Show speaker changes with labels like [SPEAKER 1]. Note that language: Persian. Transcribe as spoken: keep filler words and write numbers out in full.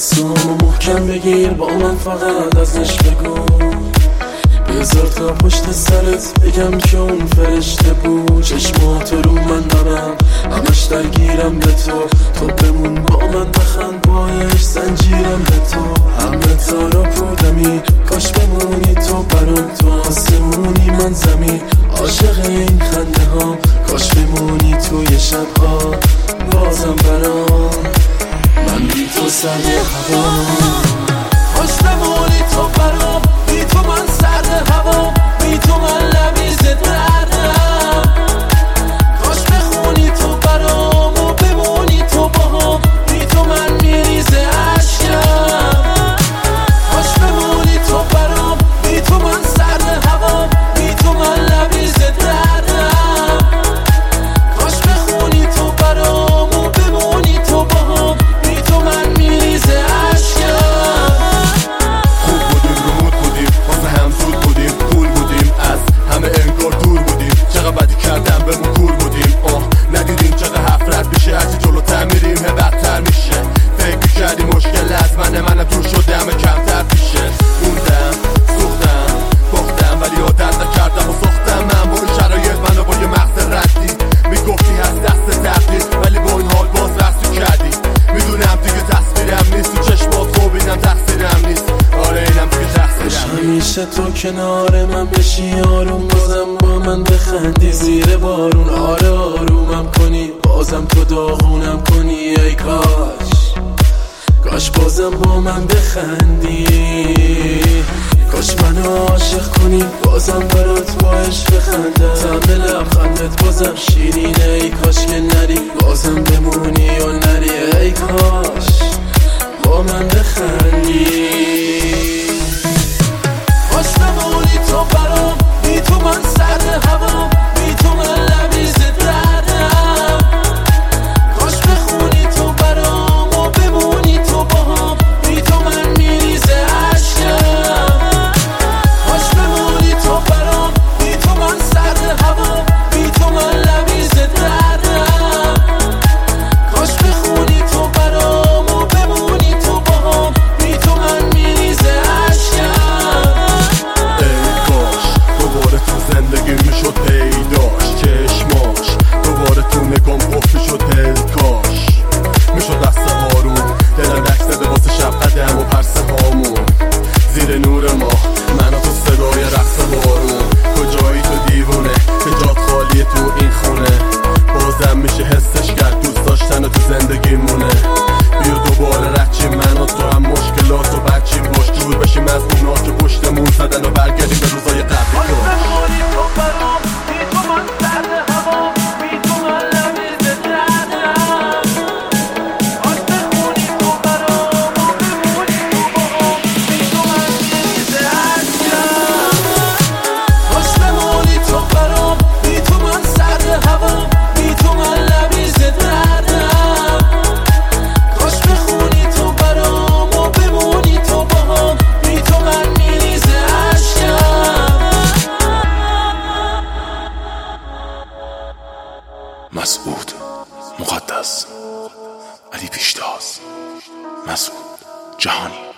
[SPEAKER 1] دستامو محکم بگیر، با من فقط ازش بگو. بذار تا پشت سرت بگم که اون فرشته بود. چشماتو رو من دارم، همش درگیرم به تو. تو بمون با من بخند، باش زنجیرم به تو. همه تارا پودمی، کاش بمونی تو برام. تو آسمونی من زمین، عاشق این خنده هام. کاش بمونی توی شبها بازم برام. من بی تو سرد هوا، کاش بمونی تو برام. بی تو من سرد هوا، بی تو من لبریز دردم. کاش بخونی تو برام و بمونی تو باهم. بی تو من میریزه عشقم. کاش بمونی تو برام، بی تو من سرد هوا، بی تو من لبریز دردم. کاش بخونی تو برام و بمونی تو باهم. بی تو من میریزه عشقم.
[SPEAKER 2] خوب بودیم، رمود بودیم، واسه هم زود بودیم، پول بودیم، از همه انگار دور بودیم. چقدر بدی کردم بهمون کور بودیم. آه ندیدیم چقدر حفرت میشه، هرچی جلوتر میریم هی بدتر میشه. فکر میکردی مشکل از منه، منم دور شده همه کمتر میشه. موندم، سوختم، باختم، ولی عادت نکردم و ساختم. من با این شرایط منو با یه مغز ردی میگفتی هست دست تقدیر، ولی با این حال باز رسو کردی. میدونم دیگه تصویرم نیست، تو چشمات خوب اینم تقصیرم نیست. آره اینم دیگه تقصیرم نیست.
[SPEAKER 1] همیشه تو کنار من بشی، آروم بازم با من بخندی زیر بارون. آره آرومم کنی، بازم تو داغونم کنی. ای کاش کاش بازم با من بخندی. کاش منو عاشق کنی، بازم برات با عشق بخندم. طعم لبخندت بازم شیرینه. ای کاش که نری، بازم بمونی یا نری. ای کاش با من بخندی. کاش بمونی تو برام، بی تو من سرد هوا، بی تو من لبریز دردم. کاش بخونی تو برام و بمونی تو باهم. بی تو من میریزه عشقم. کاش بمونی تو برام، بی تو من سرد هوا، بی تو من لبریز دردم. کاش بخونی تو برام و بمونی تو باهم. بی تو من میریزه عشقم.
[SPEAKER 2] دوباره تو زندگی میشد پیداش، چشماش دوباره تو نگام قفل شد. هل کاش میشد دست آروم، دلم رک زده واسه شب قدم و پرسه هامون. زیر نور ما من و تو صدای رقص بارون. کجایی تو دیوونه که جات خالیه تو این خونه. بازم میشه حسش کرد، دوست داشتن تو زندگی مونه. بیا دوباره رچیم من و تو، هم مشکلات و بچیم باش. دور بشیم از اونا که پشتمون زدن و برگردیم به روزای قبلی.
[SPEAKER 3] مسعود مقدس، علی پیشتاز، مسعود جهانی.